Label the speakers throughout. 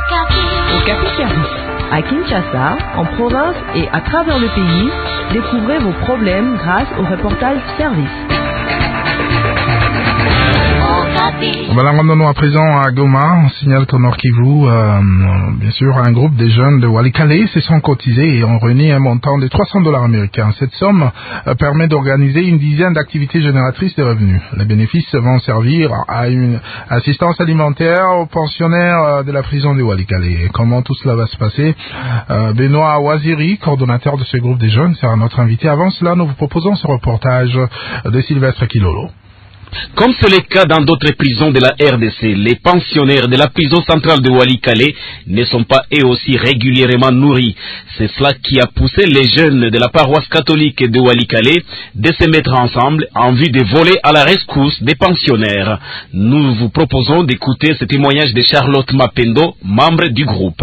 Speaker 1: Okapi Service. À Kinshasa, en province et à travers le pays, découvrez vos problèmes grâce au reportage service.
Speaker 2: Rendons-nous à présent à Goma. On signale qu'au Nord Kivu, bien sûr, un groupe des jeunes de Walikale se sont cotisés et ont réuni un montant de $300 américains. Cette somme permet d'organiser une dizaine d'activités génératrices de revenus. Les bénéfices vont servir à une assistance alimentaire aux pensionnaires de la prison de Walikale. Et comment tout cela va se passer? Benoît Waziri, coordonnateur de ce groupe des jeunes, sera notre invité. Avant cela, nous vous proposons ce reportage de Sylvestre Kilolo.
Speaker 3: Comme c'est le cas dans d'autres prisons de la RDC, les pensionnaires de la prison centrale de Walikale ne sont pas eux aussi régulièrement nourris. C'est cela qui a poussé les jeunes de la paroisse catholique de Walikale de se mettre ensemble en vue de voler à la rescousse des pensionnaires. Nous vous proposons d'écouter ce témoignage de Charlotte Mapendo, membre du groupe.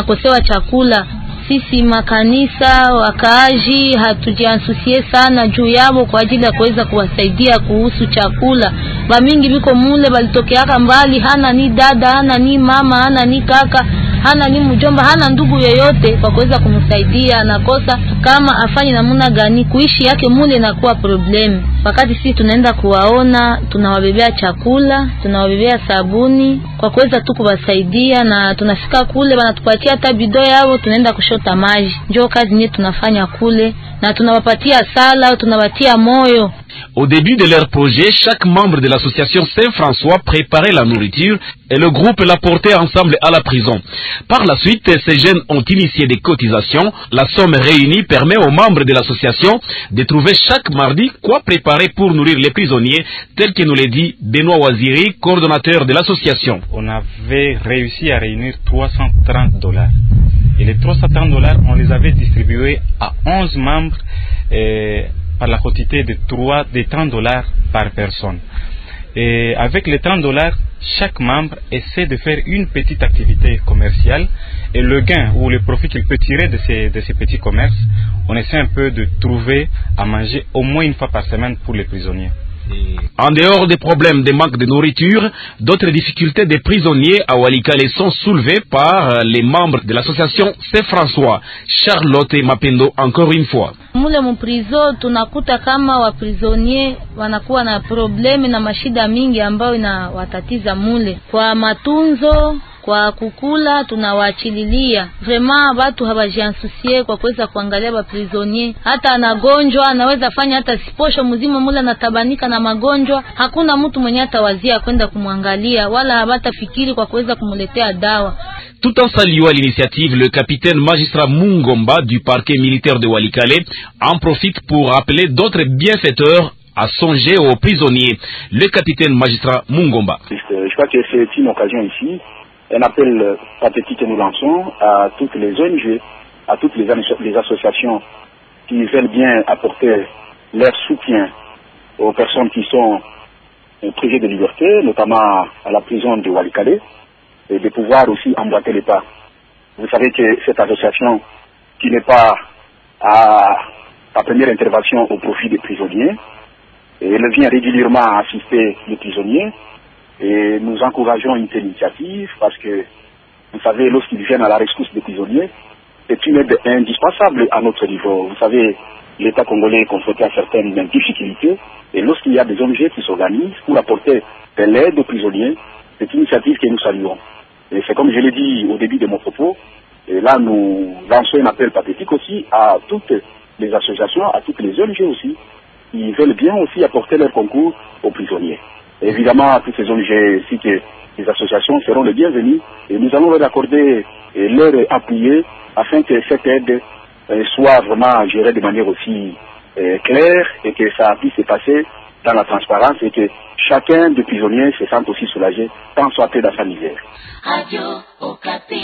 Speaker 4: Sisi makanisa wakaaji hatujiansusie sana juu yabo kwa ajili ya kuweza kuwasaidia kuhusu chakula. Bamingi biko mule balitokeaka mbali, hana ni dada, hana ni mama, hana ni kaka, hana ni mjomba, hana ndugu yoyote kwa kuweza kumsaidia. Nakosa kama afanye namna gani kuishi yake mule na kuwa problem. Wakati sisi tunaenda kuwaona, tunawabebea chakula, tunawabebea sabuni kwa kuweza tu kuwasaidia, na tunafika kule banatupatia hata bidoo yao, tunaenda kushota maji. Njoo kazi nye tunafanya kule, na tunawapatia sala, tunawatia moyo.
Speaker 3: Au début de leur projet, chaque membre de l'association Saint-François préparait la nourriture et le groupe la portait ensemble à la prison. Par la suite, ces jeunes ont initié des cotisations. La somme réunie permet aux membres de l'association de trouver chaque mardi quoi préparer pour nourrir les prisonniers, tel que nous l'a dit Benoît Waziri, coordonnateur de l'association.
Speaker 5: On avait réussi à réunir $330. Et les $330, on les avait distribués à 11 membres par la quantité de $30 par personne. Et avec les $30, chaque membre essaie de faire une petite activité commerciale, et le gain ou le profit qu'il peut tirer de ces petits commerces, on essaie un peu de trouver à manger au moins une fois par semaine pour les prisonniers.
Speaker 3: En dehors des problèmes de manque de nourriture, d'autres difficultés des prisonniers à Walikale sont soulevées par les membres de l'association Saint-François. Charlotte Mapendo, encore une fois.
Speaker 4: Mule mprizo tunakuta kama wa prisonnier wanakuwa na probleme na mashida mingi ambayo inawatatiza mule. Kwa matunzo, kwa kukula tunawaachililia. Vraiment watu hawajiansusie kwa kuweza kuangalia ba prisonnier. Hata anagonjwa anaweza fanya hata siposho mzima mule anatabanika na magonjwa. Hakuna mtu mwenye atawazia kwenda kumwangalia wala hawatafikiri kwa kuweza kumuletea dawa.
Speaker 3: Tout en saluant l'initiative, le capitaine magistrat Mungomba du parquet militaire de Walikale en profite pour appeler d'autres bienfaiteurs à songer aux prisonniers. Le capitaine magistrat Mungomba.
Speaker 6: Je crois que c'est une occasion ici, un appel pathétique que nous lançons à toutes les ONG, à toutes les associations qui veulent bien apporter leur soutien aux personnes qui sont privées de liberté, notamment à la prison de Walikale, et de pouvoir aussi emboîter les pas. Vous savez que cette association, qui n'est pas à première intervention au profit des prisonniers, et elle vient régulièrement assister les prisonniers, et nous encourageons une telle initiative parce que, vous savez, lorsqu'ils viennent à la rescousse des prisonniers, c'est une aide indispensable à notre niveau. Vous savez, l'État congolais est confronté à certaines difficultés, et lorsqu'il y a des ONG qui s'organisent pour apporter de l'aide aux prisonniers, c'est une initiative que nous saluons. Et c'est comme je l'ai dit au début de mon propos, et là nous lançons un appel pathétique aussi à toutes les associations, à toutes les ONG aussi, qui veulent bien aussi apporter leur concours aux prisonniers. Et évidemment, toutes ces ONG ainsi que les associations seront les bienvenues, et nous allons leur accorder et leur appuyer afin que cette aide soit vraiment gérée de manière aussi claire, et que ça puisse se passer dans la transparence, et que chacun des prisonniers se sente aussi soulagé, tant soit peu dans sa misère.
Speaker 7: Radio Okapi.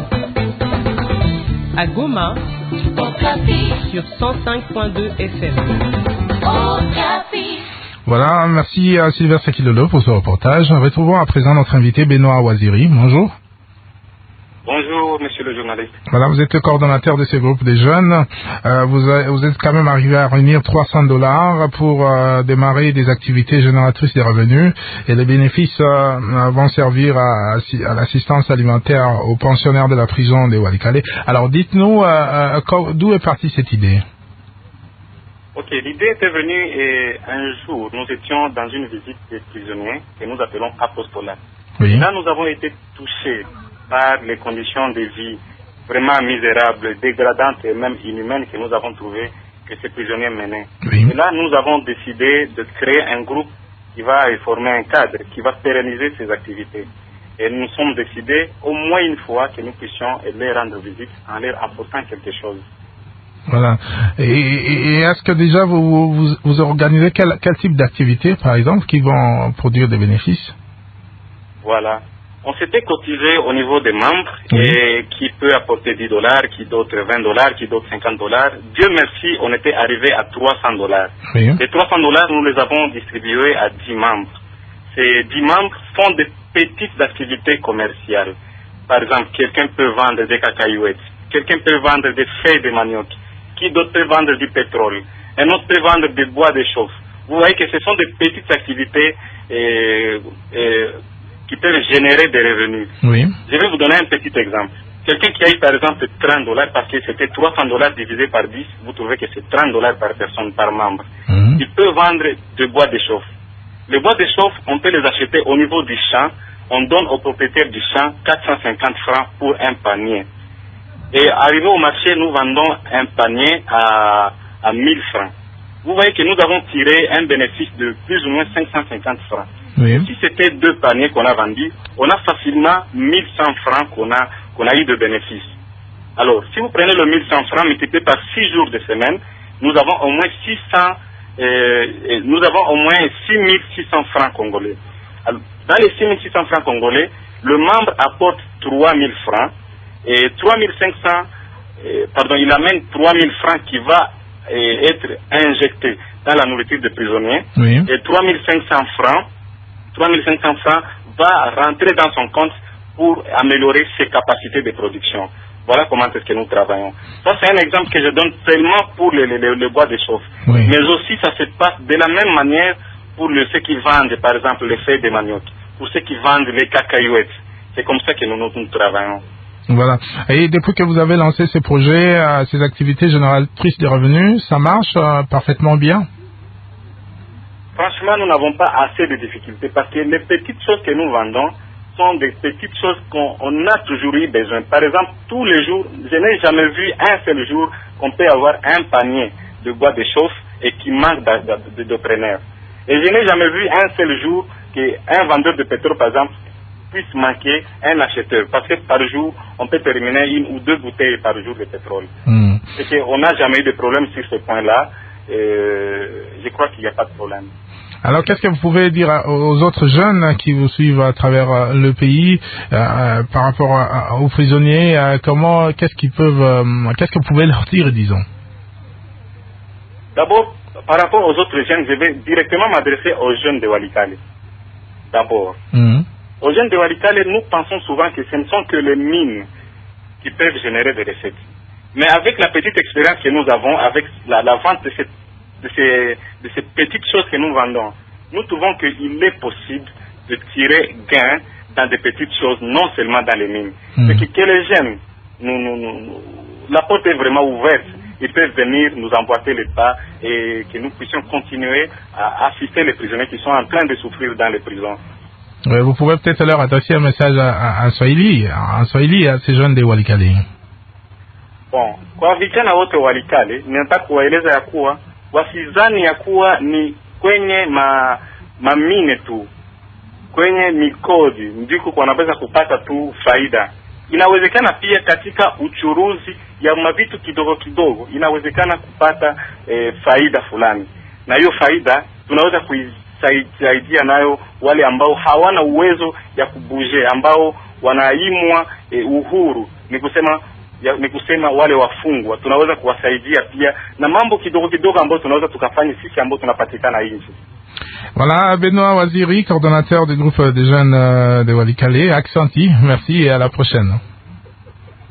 Speaker 1: À Goma,
Speaker 7: Okapi.
Speaker 1: sur 105.2 FM.
Speaker 7: Okapi.
Speaker 2: Voilà, merci à Sylvestre Kilolo pour ce reportage. Retrouvons à présent notre invité Benoît Waziri. Bonjour.
Speaker 8: Bonjour, monsieur le journaliste.
Speaker 2: Voilà, vous êtes le coordonnateur de ce groupe des jeunes. Vous êtes quand même arrivé à réunir $300 pour démarrer des activités génératrices de revenus. Et les bénéfices vont servir à l'assistance alimentaire aux pensionnaires de la prison de Walikale. Alors, dites-nous, d'où est partie cette idée?
Speaker 8: Ok, l'idée était venue et un jour, nous étions dans une visite des prisonniers que nous appelons apostolat.
Speaker 2: Oui.
Speaker 8: Là, nous avons été touchés par les conditions de vie vraiment misérables, dégradantes et même inhumaines que nous avons trouvées que ces prisonniers menaient.
Speaker 2: Oui.
Speaker 8: Et là, nous avons décidé de créer un groupe qui va former un cadre, qui va pérenniser ces activités. Et nous sommes décidés au moins une fois que nous puissions les rendre visite en leur apportant quelque chose.
Speaker 2: Voilà. Et est-ce que déjà vous organisez quel type d'activités, par exemple, qui vont produire des bénéfices?
Speaker 8: Voilà. On s'était cotisé au niveau des membres et qui peut apporter $10, qui d'autres $20, qui d'autres $50. Dieu merci, on était arrivé à $300.
Speaker 2: Oui.
Speaker 8: Les $300, nous les avons distribués à 10 membres. Ces 10 membres font des petites activités commerciales. Par exemple, quelqu'un peut vendre des cacahuètes, quelqu'un peut vendre des feuilles de manioc, qui d'autre peut vendre du pétrole, un autre peut vendre des bois de chauffe. Vous voyez que ce sont des petites activités qui peuvent générer des revenus.
Speaker 2: Oui.
Speaker 8: Je vais vous donner un petit exemple. Quelqu'un qui a eu par exemple $30 parce que c'était $300 divisé par 10, vous trouvez que c'est $30 par personne, par membre. Il peut vendre du bois de chauffe. Les bois de chauffe, on peut les acheter au niveau du champ. On donne au propriétaire du champ 450 francs pour un panier. Et arrivé au marché, nous vendons un panier à 1000 francs. Vous voyez que nous avons tiré un bénéfice de plus ou moins 550 francs.
Speaker 2: Oui.
Speaker 8: Si c'était 2 paniers qu'on a vendus, on a facilement 1100 francs qu'on a eu de bénéfices. Alors, si vous prenez le 1100 francs multiplié par 6 jours de semaine, nous avons au moins 6600 francs congolais. Alors, dans les 6600 francs congolais, le membre apporte 3000 francs et 3500, il amène 3000 francs qui va être injecté dans la nourriture des prisonniers.
Speaker 2: Oui.
Speaker 8: Et 3500 francs va rentrer dans son compte pour améliorer ses capacités de production. Voilà comment est-ce que nous travaillons. Ça, c'est un exemple que je donne seulement pour le bois de chauffe.
Speaker 2: Oui.
Speaker 8: Mais aussi, ça se passe de la même manière pour ceux qui vendent, par exemple, les feuilles de manioc, pour ceux qui vendent les cacahuètes. C'est comme ça que nous travaillons.
Speaker 2: Voilà. Et depuis que vous avez lancé ces projets, ces activités génératrices de revenus, ça marche parfaitement bien?
Speaker 8: Franchement, nous n'avons pas assez de difficultés parce que les petites choses que nous vendons sont des petites choses qu'on a toujours eu besoin. Par exemple, tous les jours, je n'ai jamais vu un seul jour qu'on peut avoir un panier de bois de chauffe et qui manque de preneurs. Et je n'ai jamais vu un seul jour qu'un vendeur de pétrole, par exemple, puisse manquer un acheteur. Parce que par jour, on peut terminer 1 ou 2 bouteilles par jour de pétrole. Et qu'on n'a jamais eu de problème sur ce point-là. Je crois qu'il n'y a pas de problème.
Speaker 2: Alors, qu'est-ce que vous pouvez dire aux autres jeunes qui vous suivent à travers le pays par rapport aux prisonniers? Qu'est-ce que vous pouvez leur dire, disons?
Speaker 8: D'abord, par rapport aux autres jeunes, je vais directement m'adresser aux jeunes de Walikale. D'abord. Aux jeunes de Walikale, nous pensons souvent que ce ne sont que les mines qui peuvent générer des recettes. Mais avec la petite expérience que nous avons, avec la vente de ces petites choses que nous vendons, nous trouvons qu'il est possible de tirer gain dans des petites choses, non seulement dans les mines. C'est que les jeunes, la porte est vraiment ouverte. Ils peuvent venir nous emboîter les pas et que nous puissions continuer à assister les prisonniers qui sont en train de souffrir dans les prisons.
Speaker 2: Vous pouvez peut-être leur adresser un message en Swahili à ces jeunes de Walikale.
Speaker 8: Bon, kwa vijana wote Walikale, ninataka kuwaeleza ya kuwa wasizani ya kuwa ni kwenye mamine tu, kwenye migodi ndiko wanaweza kupata tu faida. Inawezekana pia katika uchuruzi ya mavitu kidogo kidogo, inawezekana kupata faida fulani. Na hiyo faida tunaweza kuisaidia nayo wale ambao hawana uwezo ya kubuje, ambao wanaimwa uhuru, ni kusema wale wafungwa. Tunaweza kuwasaidia pia na mambo kidogo kidogo ambayo tunaweza tukafanya sisi ambao tunapatikana nje.
Speaker 2: Voilà, Benoît Waziri, coordonnateur du groupe des jeunes de Walikale, Accenti. Merci et à la prochaine.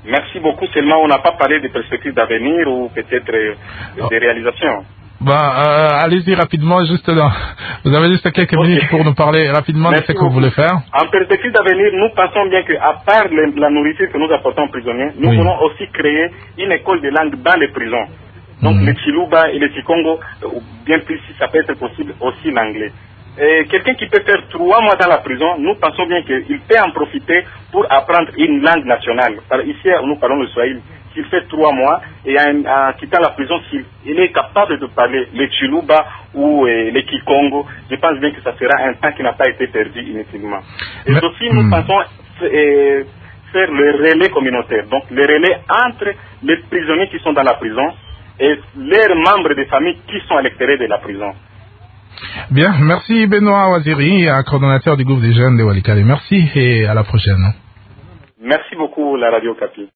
Speaker 8: Merci beaucoup. Seulement, on n'a pas parlé des perspectives d'avenir ou peut-être des réalisations.
Speaker 2: Allez-y rapidement, vous avez juste quelques minutes pour nous parler rapidement de ce que vous voulez faire.
Speaker 8: En perspective d'avenir, nous pensons bien qu'à part la nourriture que nous apportons aux prisonniers, nous voulons aussi créer une école de langue dans les prisons. Donc le Chiluba et le Chikongo, bien plus si ça peut être possible, aussi l'anglais. Quelqu'un qui peut faire 3 mois dans la prison, nous pensons bien qu'il peut en profiter pour apprendre une langue nationale. Ici, nous parlons le Swahili. S'il fait 3 mois et en quittant la prison, s'il est capable de parler le Chiluba ou le Kikongo, je pense bien que ça sera un temps qui n'a pas été perdu inutilement. Et aussi, nous pensons faire le relais communautaire. Donc, le relais entre les prisonniers qui sont dans la prison et leurs membres de famille qui sont à l'extérieur de la prison.
Speaker 2: Bien, merci Benoît Waziri, coordonnateur du groupe des jeunes de Walikale. Merci et à la prochaine.
Speaker 8: Merci beaucoup, la Radio Okapi.